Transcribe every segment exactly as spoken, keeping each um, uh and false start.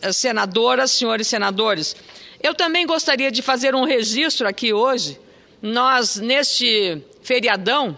senadoras, senhores senadores, eu também gostaria de fazer um registro aqui hoje. Nós, neste feriadão,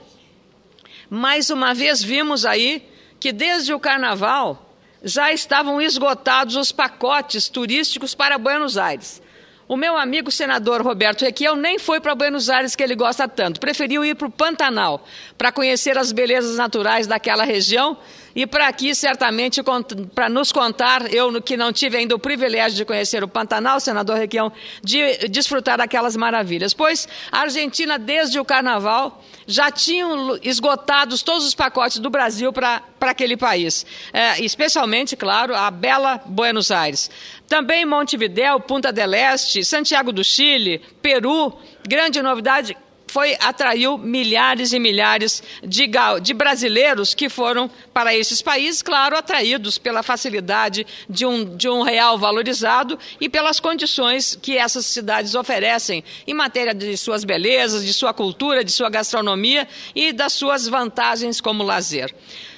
mais uma vez vimos aí que desde o Carnaval já estavam esgotados os pacotes turísticos para Buenos Aires. O meu amigo senador Roberto Requião nem foi para Buenos Aires, que ele gosta tanto, preferiu ir para o Pantanal, para conhecer as belezas naturais daquela região e para aqui, certamente, para nos contar, eu que não tive ainda o privilégio de conhecer o Pantanal, senador Requião, de desfrutar daquelas maravilhas. Pois a Argentina, desde o Carnaval, já tinham esgotados todos os pacotes do Brasil para aquele país, é, especialmente, claro, a bela Buenos Aires. Também Montevidéu, Punta del Este, Santiago do Chile, Peru, grande novidade, foi, atraiu milhares e milhares de, de brasileiros que foram para esses países, claro, atraídos pela facilidade de um, de um real valorizado e pelas condições que essas cidades oferecem em matéria de suas belezas, de sua cultura, de sua gastronomia e das suas vantagens como lazer.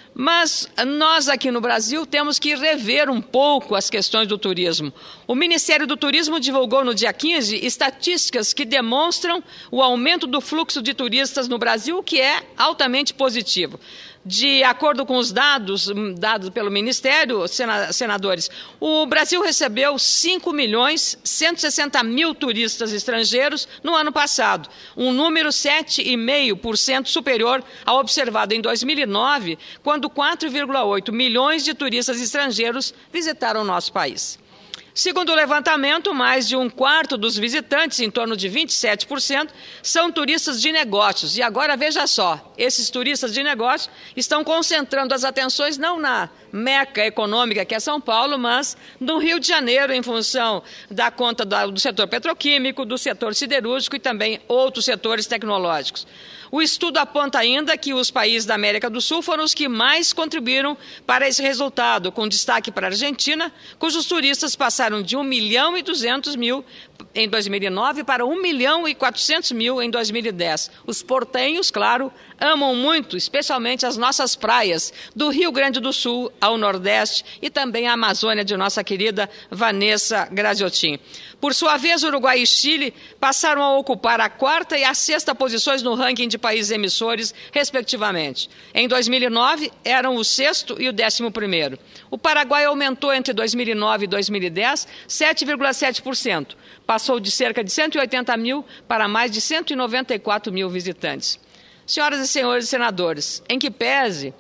Mas nós aqui no Brasil temos que rever um pouco as questões do turismo. O Ministério do Turismo divulgou no dia quinze estatísticas que demonstram o aumento do fluxo de turistas no Brasil, o que é altamente positivo. De acordo com os dados dados pelo Ministério, senadores, o Brasil recebeu cinco milhões cento e sessenta mil turistas estrangeiros no ano passado, um número sete vírgula cinco por cento superior ao observado em dois mil e nove, quando quatro vírgula oito milhões de turistas estrangeiros visitaram o nosso país. Segundo o levantamento, mais de um quarto dos visitantes, em torno de vinte e sete por cento, são turistas de negócios. E agora, veja só, esses turistas de negócios estão concentrando as atenções não na meca econômica, que é São Paulo, mas no Rio de Janeiro, em função da conta do setor petroquímico, do setor siderúrgico e também outros setores tecnológicos. O estudo aponta ainda que os países da América do Sul foram os que mais contribuíram para esse resultado, com destaque para a Argentina, cujos turistas passaram de um milhão e duzentos mil em dois mil e nove para um milhão e quatrocentos mil em dois mil e dez. Os portenhos, claro, amam muito, especialmente as nossas praias, do Rio Grande do Sul ao Nordeste e também a Amazônia de nossa querida Vanessa Graziotin. Por sua vez, Uruguai e Chile passaram a ocupar a quarta e a sexta posições no ranking de países emissores, respectivamente. Em dois mil e nove, eram o sexto e o décimo primeiro. O Paraguai aumentou entre dois mil e nove e dois mil e dez sete vírgula sete por cento. Passou de cerca de cento e oitenta mil para mais de cento e noventa e quatro mil visitantes. Senhoras e senhores senadores, em que pese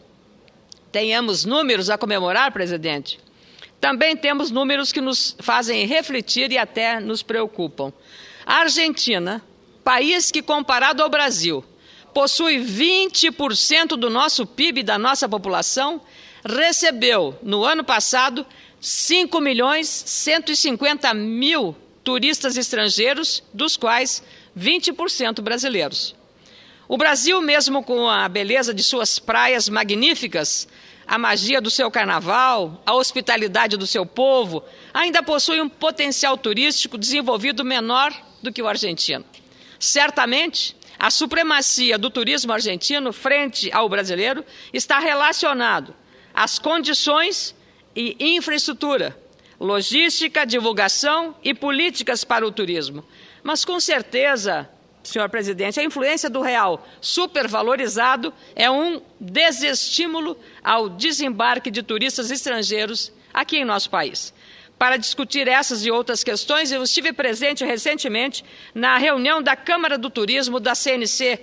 tenhamos números a comemorar, presidente, também temos números que nos fazem refletir e até nos preocupam. A Argentina, país que, comparado ao Brasil, possui vinte por cento do nosso P I B e da nossa população, recebeu, no ano passado, cinco milhões cento e cinquenta mil turistas estrangeiros, dos quais vinte por cento brasileiros. O Brasil, mesmo com a beleza de suas praias magníficas, a magia do seu carnaval, a hospitalidade do seu povo, ainda possui um potencial turístico desenvolvido menor do que o argentino. Certamente, a supremacia do turismo argentino frente ao brasileiro está relacionado às condições e infraestrutura, logística, divulgação e políticas para o turismo. Mas, com certeza, senhor presidente, a influência do real supervalorizado é um desestímulo ao desembarque de turistas estrangeiros aqui em nosso país. Para discutir essas e outras questões, eu estive presente recentemente na reunião da Câmara do Turismo da C N C,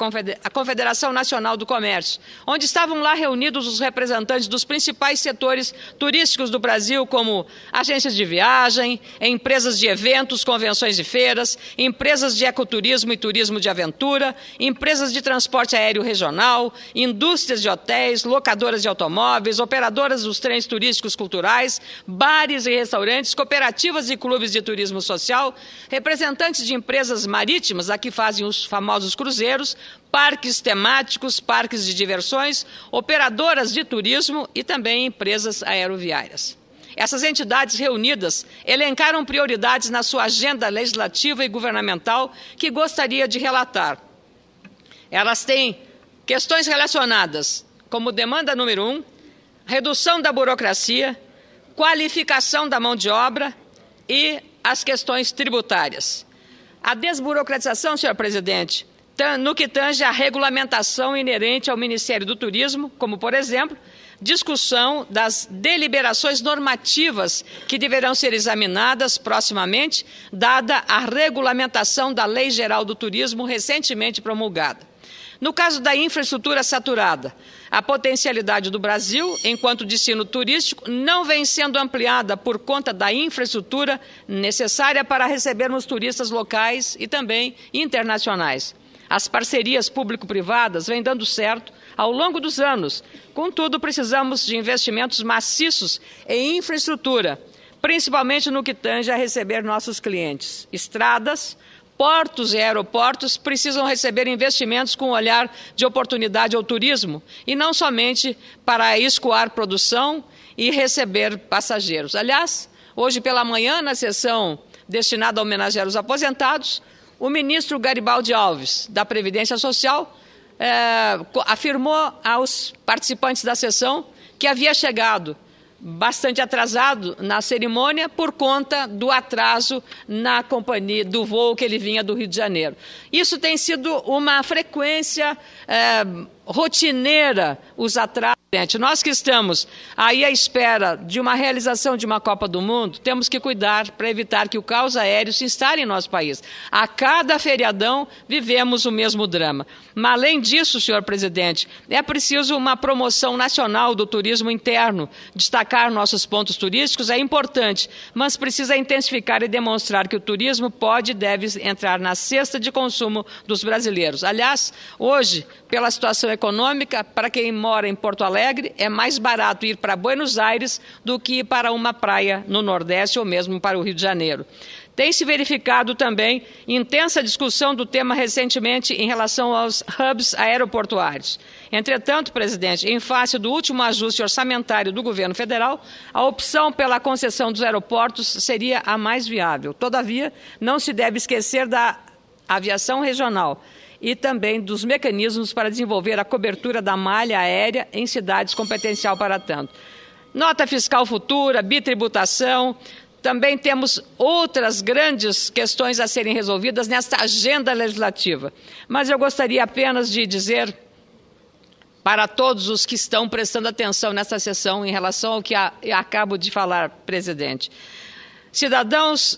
a Confederação Nacional do Comércio, onde estavam lá reunidos os representantes dos principais setores turísticos do Brasil, como agências de viagem, empresas de eventos, convenções e feiras, empresas de ecoturismo e turismo de aventura, empresas de transporte aéreo regional, indústrias de hotéis, locadoras de automóveis, operadoras dos trens turísticos culturais, bares e restaurantes, cooperativas e clubes de turismo social, representantes de empresas marítimas, aqui fazem os famosos cruzeiros, parques temáticos, parques de diversões, operadoras de turismo e também empresas aeroviárias. Essas entidades reunidas elencaram prioridades na sua agenda legislativa e governamental que gostaria de relatar. Elas têm questões relacionadas como demanda número um, redução da burocracia, qualificação da mão de obra e as questões tributárias. A desburocratização, senhor presidente, no que tange à regulamentação inerente ao Ministério do Turismo, como, por exemplo, discussão das deliberações normativas que deverão ser examinadas proximamente, dada a regulamentação da Lei Geral do Turismo recentemente promulgada. No caso da infraestrutura saturada, a potencialidade do Brasil, enquanto destino turístico, não vem sendo ampliada por conta da infraestrutura necessária para recebermos turistas locais e também internacionais. As parcerias público-privadas vêm dando certo ao longo dos anos. Contudo, precisamos de investimentos maciços em infraestrutura, principalmente no que tange a receber nossos clientes. Estradas, portos e aeroportos precisam receber investimentos com um olhar de oportunidade ao turismo e não somente para escoar produção e receber passageiros. Aliás, hoje pela manhã, na sessão destinada a homenagear os aposentados, o ministro Garibaldi Alves, da Previdência Social, eh, afirmou aos participantes da sessão que havia chegado bastante atrasado na cerimônia por conta do atraso na companhia do voo que ele vinha do Rio de Janeiro. Isso tem sido uma frequência eh, rotineira, os atrasos. Nós que estamos aí à espera de uma realização de uma Copa do Mundo, temos que cuidar para evitar que o caos aéreo se instale em nosso país. A cada feriadão vivemos o mesmo drama. Mas, além disso, senhor presidente, é preciso uma promoção nacional do turismo interno. Destacar nossos pontos turísticos é importante, mas precisa intensificar e demonstrar que o turismo pode e deve entrar na cesta de consumo dos brasileiros. Aliás, hoje, pela situação econômica, para quem mora em Porto Alegre, é mais barato ir para Buenos Aires do que ir para uma praia no Nordeste ou mesmo para o Rio de Janeiro. Tem se verificado também intensa discussão do tema recentemente em relação aos hubs aeroportuários. Entretanto, presidente, em face do último ajuste orçamentário do governo federal, a opção pela concessão dos aeroportos seria a mais viável. Todavia, não se deve esquecer da aviação regional e também dos mecanismos para desenvolver a cobertura da malha aérea em cidades com potencial para tanto. Nota fiscal futura, bitributação, também temos outras grandes questões a serem resolvidas nesta agenda legislativa. Mas eu gostaria apenas de dizer para todos os que estão prestando atenção nesta sessão em relação ao que a, acabo de falar, presidente. Cidadãos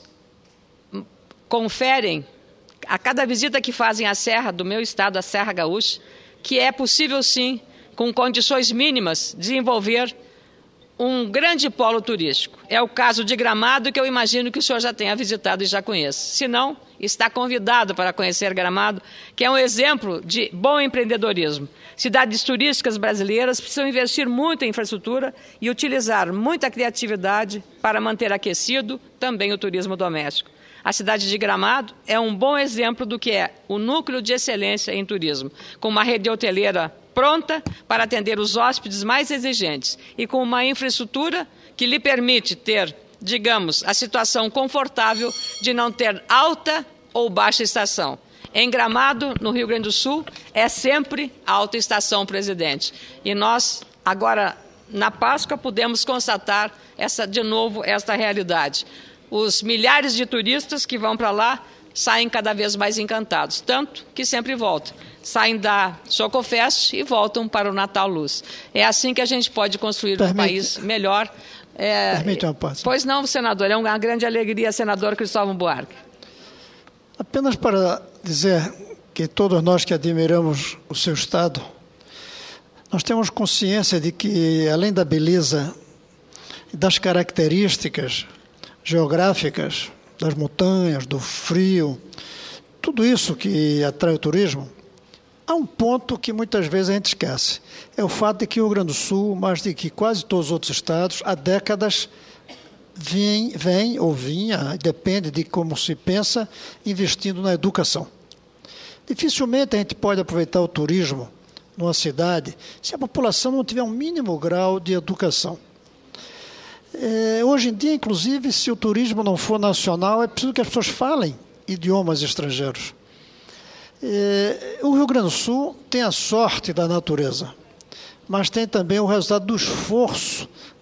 conferem a cada visita que fazem à Serra do meu estado, a Serra Gaúcha, que é possível sim, com condições mínimas, desenvolver um grande polo turístico. É o caso de Gramado, que eu imagino que o senhor já tenha visitado e já conheça. Se não, está convidado para conhecer Gramado, que é um exemplo de bom empreendedorismo. Cidades turísticas brasileiras precisam investir muito em infraestrutura e utilizar muita criatividade para manter aquecido também o turismo doméstico. A cidade de Gramado é um bom exemplo do que é o núcleo de excelência em turismo, com uma rede hoteleira pronta para atender os hóspedes mais exigentes e com uma infraestrutura que lhe permite ter, digamos, a situação confortável de não ter alta ou baixa estação. Em Gramado, no Rio Grande do Sul, é sempre alta estação, presidente. E nós, agora, na Páscoa, podemos constatar essa, de novo esta realidade. Os milhares de turistas que vão para lá saem cada vez mais encantados, tanto que sempre voltam. Saem da Chocofest e voltam para o Natal Luz. É assim que a gente pode construir Permite. um país melhor. É, Permite uma pausa. Pois não, senador, é uma grande alegria, senador Cristóvão Buarque. Apenas para dizer que todos nós que admiramos o seu Estado, nós temos consciência de que, além da beleza e das características geográficas, das montanhas, do frio, tudo isso que atrai o turismo, há um ponto que muitas vezes a gente esquece. É o fato de que o Rio Grande do Sul, mais do que quase todos os outros estados, há décadas vem, vem ou vinha, depende de como se pensa, investindo na educação. Dificilmente a gente pode aproveitar o turismo numa cidade se a população não tiver um mínimo grau de educação. É, hoje em dia, inclusive, se o turismo não for nacional, é preciso que as pessoas falem idiomas estrangeiros. É, o Rio Grande do Sul tem a sorte da natureza, mas tem também o resultado do esforço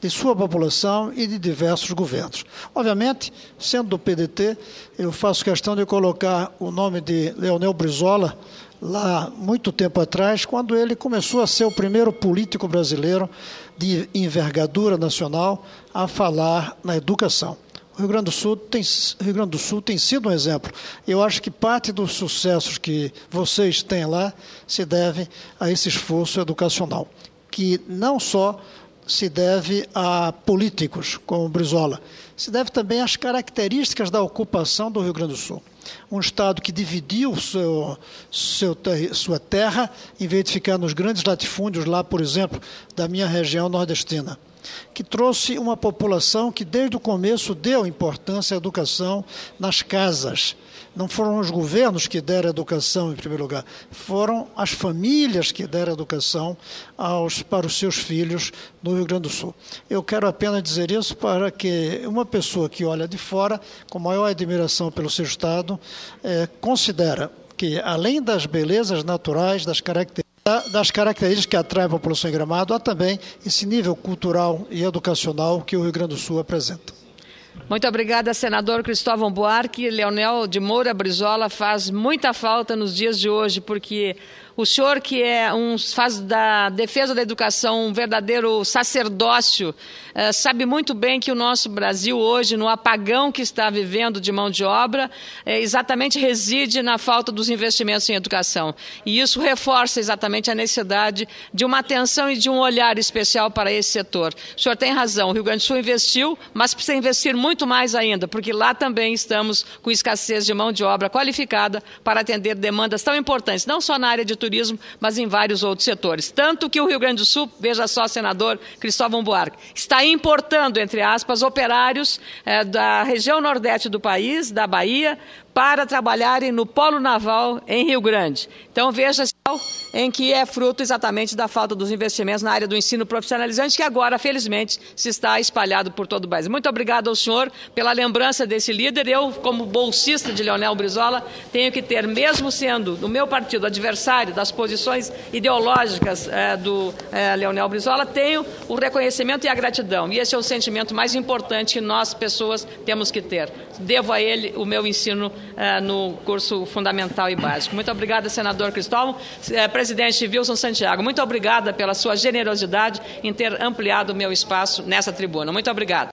de sua população e de diversos governos. Obviamente, sendo do P D T, eu faço questão de colocar o nome de Leonel Brizola lá muito tempo atrás, quando ele começou a ser o primeiro político brasileiro de envergadura nacional a falar na educação. O Rio Grande do Sul tem, Rio Grande do Sul tem sido um exemplo. Eu acho que parte dos sucessos que vocês têm lá se deve a esse esforço educacional, que não só se deve a políticos como Brizola, se deve também às características da ocupação do Rio Grande do Sul. Um estado que dividiu seu, seu, sua terra, em vez de ficar nos grandes latifúndios lá, por exemplo, da minha região nordestina, que trouxe uma população que desde o começo deu importância à educação nas casas. Não foram os governos que deram educação em primeiro lugar, foram as famílias que deram educação aos, para os seus filhos no Rio Grande do Sul. Eu quero apenas dizer isso para que uma pessoa que olha de fora, com maior admiração pelo seu estado, é, considera que, além das belezas naturais, das características, das características que atraem a população em Gramado, há também esse nível cultural e educacional que o Rio Grande do Sul apresenta. Muito obrigada, senador Cristóvão Buarque. Leonel de Moura Brizola faz muita falta nos dias de hoje, porque o senhor, que é um, faz da defesa da educação um verdadeiro sacerdócio, eh, sabe muito bem que o nosso Brasil hoje, no apagão que está vivendo de mão de obra, eh, exatamente reside na falta dos investimentos em educação. E isso reforça exatamente a necessidade de uma atenção e de um olhar especial para esse setor. O senhor tem razão, o Rio Grande do Sul investiu, mas precisa investir muito mais ainda, porque lá também estamos com escassez de mão de obra qualificada para atender demandas tão importantes, não só na área de turismo, mas em vários outros setores. Tanto que o Rio Grande do Sul, veja só, senador Cristóvão Buarque, está importando, entre aspas, operários eh, da região nordeste do país, da Bahia, para trabalharem no Polo Naval em Rio Grande. Então, veja em que é fruto exatamente da falta dos investimentos na área do ensino profissionalizante, que agora, felizmente, se está espalhado por todo o Brasil. Muito obrigado ao senhor pela lembrança desse líder. Eu, como bolsista de Leonel Brizola, tenho que ter, mesmo sendo do meu partido adversário das posições ideológicas eh, do eh, Leonel Brizola, tenho o reconhecimento e a gratidão. E esse é o sentimento mais importante que nós, pessoas, temos que ter. Devo a ele o meu ensino eh, no curso fundamental e básico. Muito obrigada, senador Cristóvão. Eh, presidente Wilson Santiago, muito obrigada pela sua generosidade em ter ampliado o meu espaço nessa tribuna. Muito obrigada.